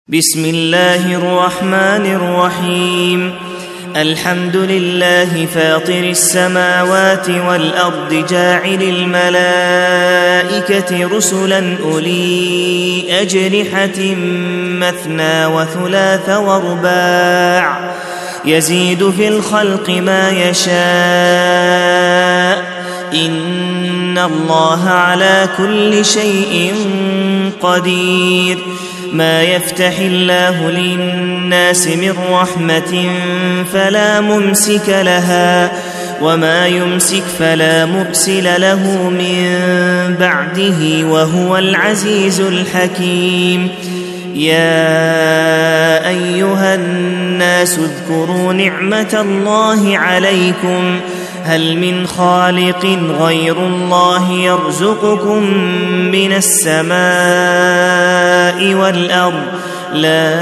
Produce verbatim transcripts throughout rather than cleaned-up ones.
بسم الله الرحمن الرحيم. الحمد لله فاطر السماوات والأرض جاعل الملائكة رسلا أولي أجنحة مثنى وثلاث ورباع يزيد في الخلق ما يشاء إن الله على كل شيء قدير. ما يفتح الله للناس من رحمة فلا ممسك لها وما يمسك فلا مرسل له من بعده وهو العزيز الحكيم. يا أيها الناس اذكروا نعمة الله عليكم هل من خالق غير الله يرزقكم من السماء والأرض لا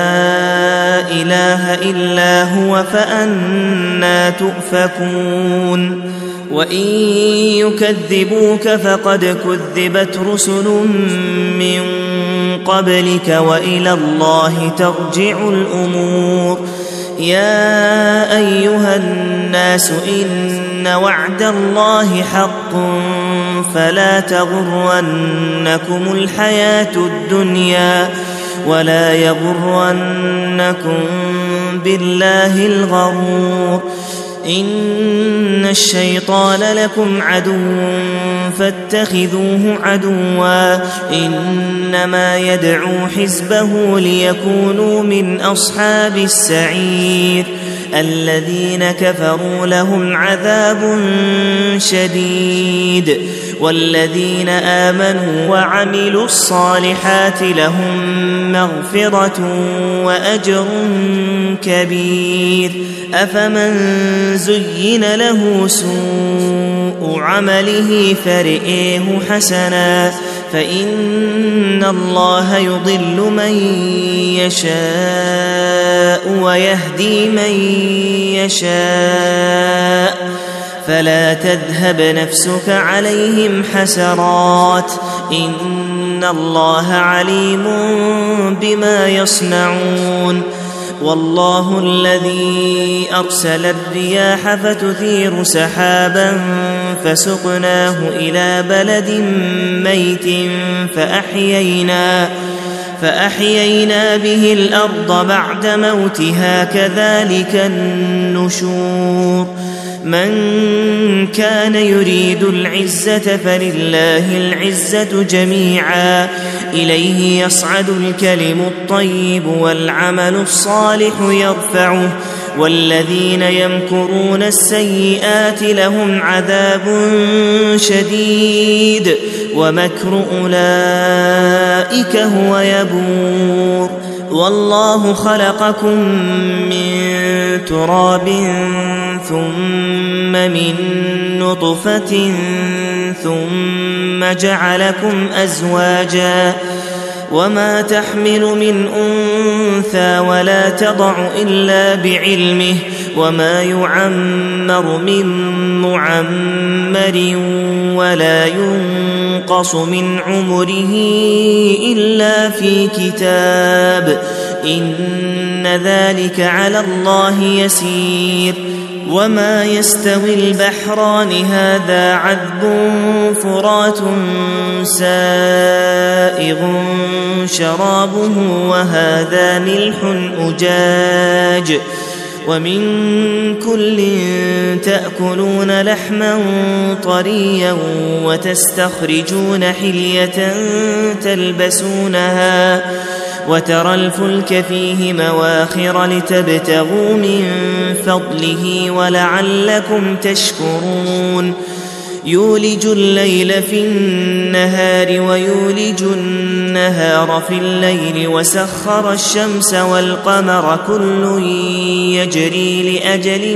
إله إلا هو فأنى تؤفكون. وإن يكذبوك فقد كذبت رسل من قبلك وإلى الله ترجع الأمور. يا أيها الناس إن وعد الله حق فلا تغرنكم الحياة الدنيا ولا يغرنكم بالله الغرور. إن الشيطان لكم عدو فاتخذوه عدوا إنما يدعو حزبه ليكونوا من أصحاب السعير. الذين كفروا لهم عذاب شديد والذين آمنوا وعملوا الصالحات لهم مغفرة وأجر كبير. أفمن زين له سوء عمله فرئيه حسنا فإن الله يضل من يشاء ويهدي من يشاء فلا تذهب نفسك عليهم حسرات إن الله عليم بما يصنعون. والله الذي أرسل الرياح فتثير سحابا فسقناه إلى بلد ميت فأحيينا فأحيينا به الأرض بعد موتها كذلك النشور. من كان يريد العزة فلله العزة جميعا إليه يصعد الكلم الطيب والعمل الصالح يرفعه والذين يمكرون السيئات لهم عذاب شديد ومكر أولئك هو يبور. والله خلقكم من تراب ثم من نطفة ثم جعلكم أزواجا وما تحمل من أنثى ولا تضع إلا بعلمه وما يعمر من معمر ولا ينقص من عمره إلا في كتاب إن ذلك على الله يسير. وما يستوي البحران هذا عذب فرات سائغ شرابه وهذا ملح أجاج ومن كل تأكلون لحما طريا وتستخرجون حلية تلبسونها وترى الفلك فيه مواخر لتبتغوا من فضله ولعلكم تشكرون. يولج الليل في النهار ويولج النهار في الليل وسخر الشمس والقمر كل يجري لأجل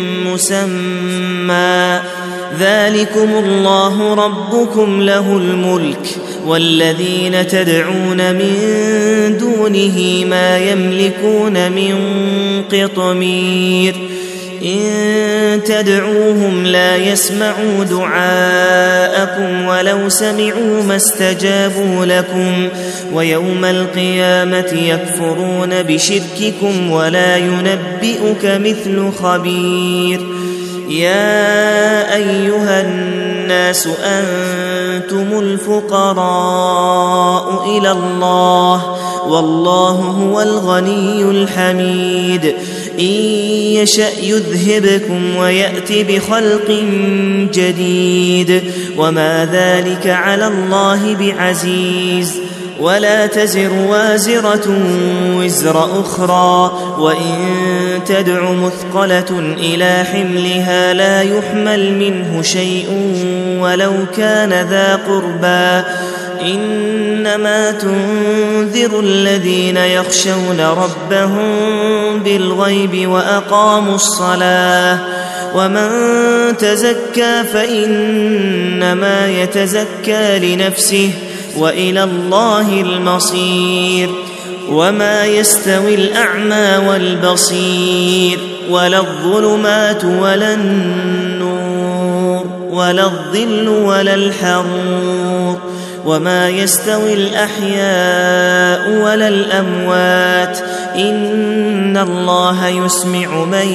مسمى ذلكم الله ربكم له الملك والذين تدعون من دونه ما يملكون من قطمير. إن تدعوهم لا يسمعوا دعاءكم ولو سمعوا ما استجابوا لكم ويوم القيامة يكفرون بشرككم ولا ينبئك مثل خبير. يا أيها الناس أنتم الفقراء إلى الله والله هو الغني الحميد. إن يشأ يذهبكم ويأت بخلق جديد وما ذلك على الله بعزيز. ولا تزر وازرة وزر أخرى وإن تدع مثقلة إلى حملها لا يحمل منه شيء ولو كان ذا قربى إنما تنذر الذين يخشون ربهم بالغيب وأقاموا الصلاة ومن تزكى فإنما يتزكى لنفسه وإلى الله المصير. وما يستوي الأعمى والبصير ولا الظلمات ولا النور ولا الظل ولا الحرور وما يستوي الأحياء ولا الأموات إن الله يسمع من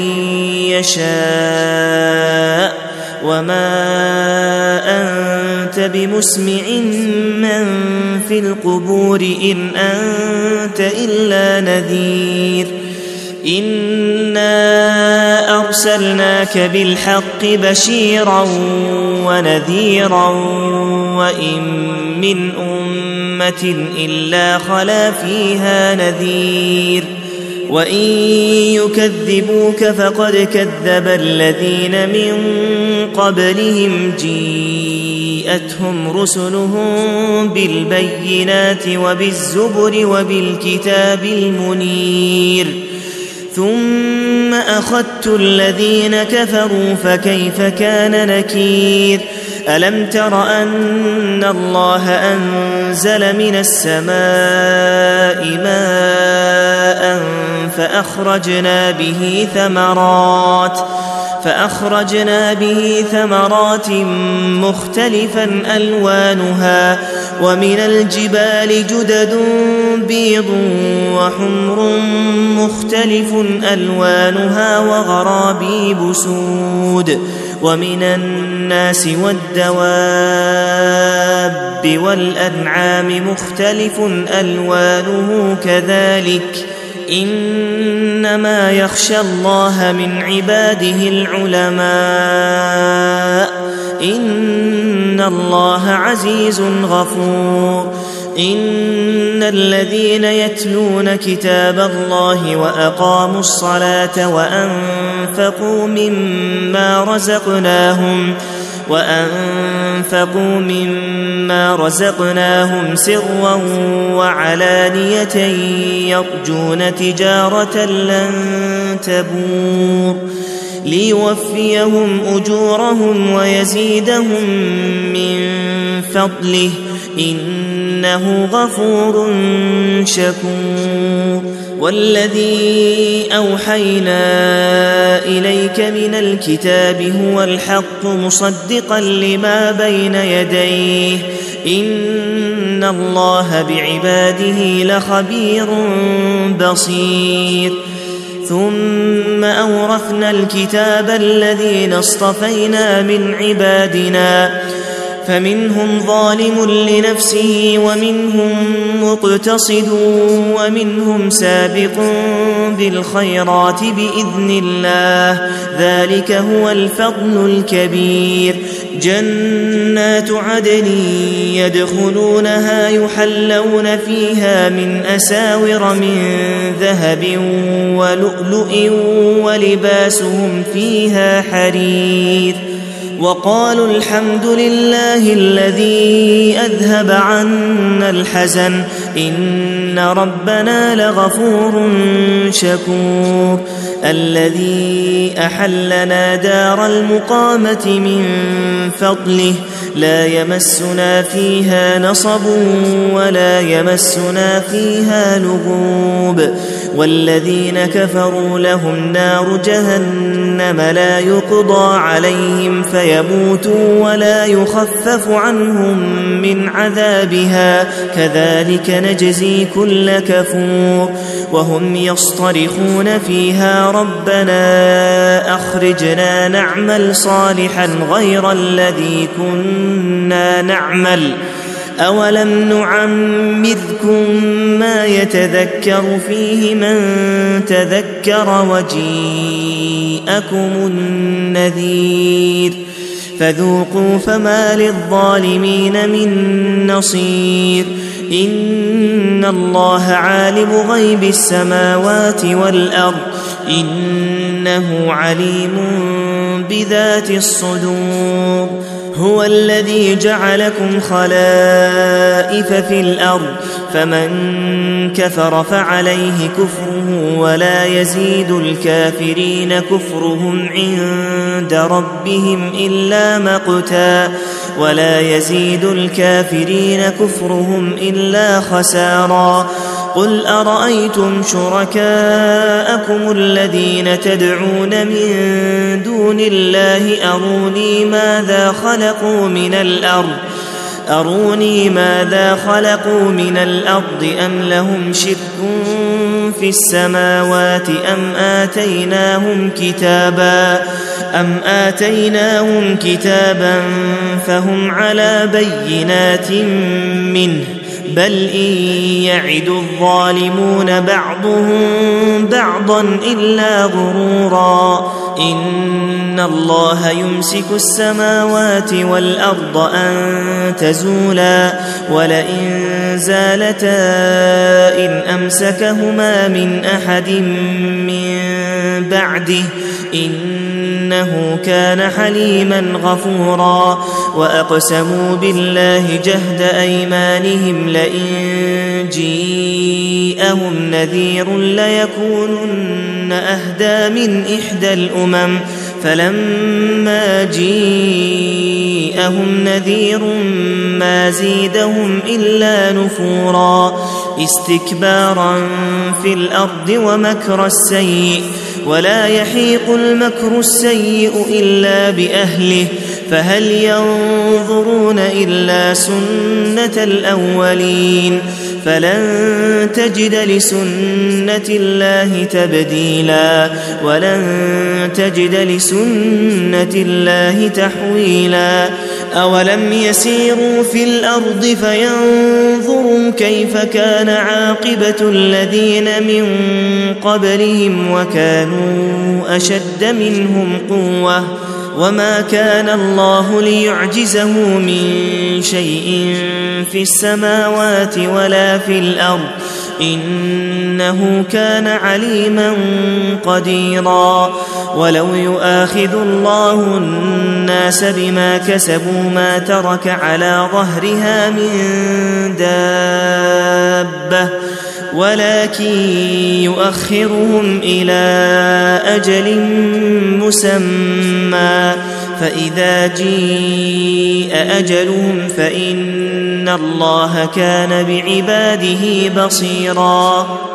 يشاء وما أنت بمسمع من في القبور إن أنت إلا نذير. إنا أرسلناك بالحق بشيرا ونذيرا وإن من أمة إلا خلا فيها نذير وإن يكذبوك فقد كذب الذين من قبلهم جيءتهم رسلهم بالبينات وبالزبر وبالكتاب المنير ثم أخذت الذين كفروا فكيف كان نكير. ألم تر أن الله أنزل من السماء ماء فأخرجنا به ثمرات فأخرجنا به ثمرات مختلفا ألوانها ومن الجبال جدد بيض وحمر مختلف ألوانها وغرابيب سود ومن الناس والدواب والأنعام مختلف ألوانه كذلك إنما يخشى الله من عباده العلماء إن الله عزيز غفور. إن الذين يتلون كتاب الله وأقاموا الصلاة وأنفقوا مما رزقناهم وأنفقوا مما رزقناهم سرا وعلانية يرجون تجارة لن تبور ليوفيهم أجورهم ويزيدهم من فضله إنه غفور شكور. والذي أوحينا إليك من الكتاب هو الحق مصدقا لما بين يديه إن الله بعباده لخبير بصير. ثم أورثنا الكتاب الذين اصطفينا من عبادنا فمنهم ظالم لنفسه ومنهم مقتصد ومنهم سابق بالخيرات بإذن الله ذلك هو الفضل الكبير. جنات عدن يدخلونها يحلون فيها من أساور من ذهب ولؤلؤ ولباسهم فيها حرير وقالوا الحمد لله الذي أذهب عنا الحزن إن ربنا لغفور شكور. الذي أحلنا دار المقامة من فضله لا يمسنا فيها نصب ولا يمسنا فيها لغوب والذين كفروا لهم نار جهنم لا يقضى عليهم فيموتوا ولا يخفف عنهم من عذابها كذلك نجزي كل كفور وهم يصطرخون فيها ربنا أخرجنا نعمل صالحا غير الذي كنا نعمل أولم نعمركم ما يتذكر فيه من تذكر وجيءكم النذير فذوقوا فما للظالمين من نصير إن الله عالم غيب السماوات والأرض إنه عليم بذات الصدور هو الذي جعلكم خلائف في الأرض فمن كفر فعليه كفره ولا يزيد الكافرين كفرهم عند ربهم إلا مقتا ولا يزيد الكافرين كفرهم إلا خسارا قل أرأيتم شركاءكم الذين تدعون من دون الله أروني ماذا خلقوا من الأرض أروني ماذا خلقوا من الأرض أم لهم شرك في السماوات أم آتيناهم كتابا أم آتيناهم كتابا فهم على بينات منه بل إن يعد الظالمون بعضهم بعضا إلا غرورا إن الله يمسك السماوات والأرض أن تزولا ولئن زالتا إن أمسكهما من أحد من بعده إنه كان حليما غفورا وأقسموا بالله جهد أيمانهم لئن جيءهم نذير ليكونن أهدى من إحدى الأمم فلما جيءهم نذير ما زيدهم إلا نفورا استكبارا في الأرض ومكر السيء ولا يحيق المكر السيء إلا بأهله فهل ينظرون إلا سنة الأولين فلن تجد لسنة الله تبديلا ولن تجد لسنة الله تحويلا أولم يسيروا في الأرض فينظروا كيف كان عاقبة الذين من قبلهم وكانوا أشد منهم قوة وما كان الله ليعجزه من شيء في السماوات ولا في الأرض إنه كان عليما قديرا ولو يؤاخذ الله الناس بما كسبوا ما ترك على ظهرها من دابة ولكن يؤخرهم إلى أجل مسمى فإذا جيء أجلهم فإن الله كان بعباده بصيرا